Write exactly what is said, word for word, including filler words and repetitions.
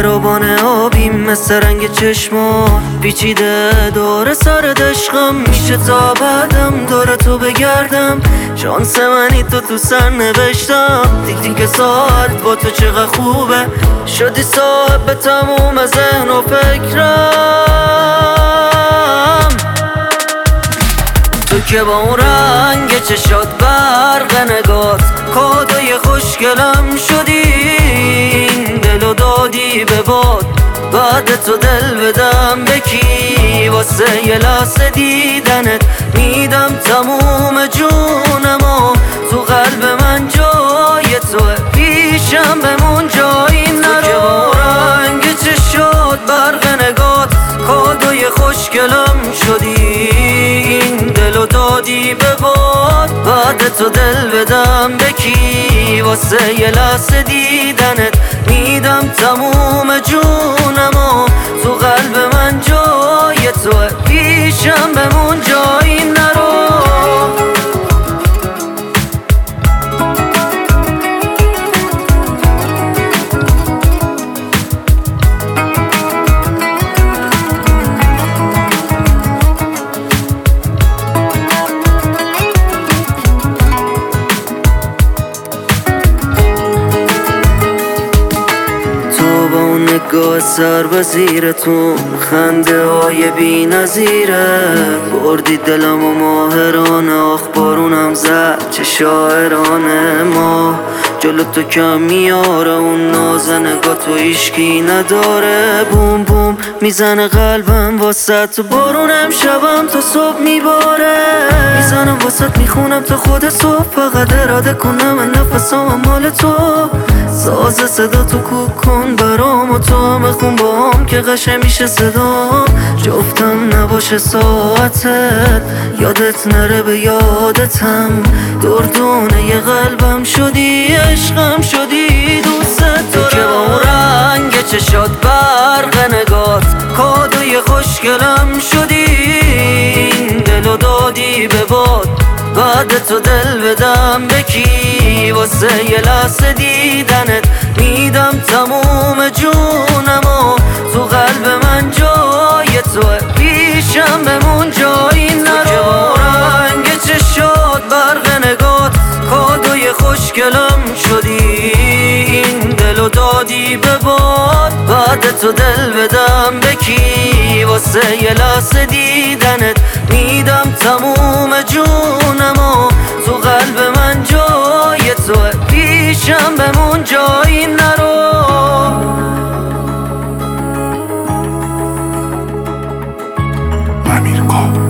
مهربان آبیم مثل رنگ چشما پیچیده دور سر عشقم میشه تا بعدم دور تو بگردم شانس منی تو تو سر نوشتم تیک تیک ساعت با تو چقدر خوبه شدی صاحب تموم ذهن و فکرم تو که با اون رنگ چشات برق نگات کادوی خوشگلم شدی این دلو دادی به باد بعد تو دل بدم به کی واسه یه لحظه دیدنت میدم تموم جونمو تو قلب من جای توه پیشم بمون جایی نرو تو که با رنگ چشات برق نگات کادوی خوشگلم شدی این دلو دادی به باد بعد تو دل بدم به کی واسه یه لحظه دیدنت میدم تموم جونمو تو قلب من جای توه پیشم بمون جایی نرو نگاه سر به زیرتون خنده های بی نظیره بردی دلم و ماهرانه آخ بارونم زد چه شاعرانه ما جلو تو کم میاره اون نازه نگاه تو ایشکی نداره بوم بوم میزنه قلبم واسه تو بارونم شبم تا صبح میباره میزنم واسه میخونم تا خود صبح فقط اراده کنم نفسام مال تو ساز صدا تو کوک کن برام و تو هم خون با هم که قشه میشه صدام جفتم نباشه ساعتت یادت نره به یادتم دردونه یه قلبم شدی عشقم شدی دوست تو که با اون رنگ چشات برق نگات کادوی خوشگلم شدی این دلو دادی به باد بعد تو دل بدم به کی واسه یه لحظه دیدنت میدم تموم جونمو تو قلب من جای توه پیشم بمون جایی نرو رنگ چشات برق نگات کادوی خوشگلم شدی این دلو دادی به باد بعد تو دل بدم به کی واسه یه لحظه دیدنت میدم تموم جونمو تو قلب من جای توه پیشم بمون جایی نرو امیرکا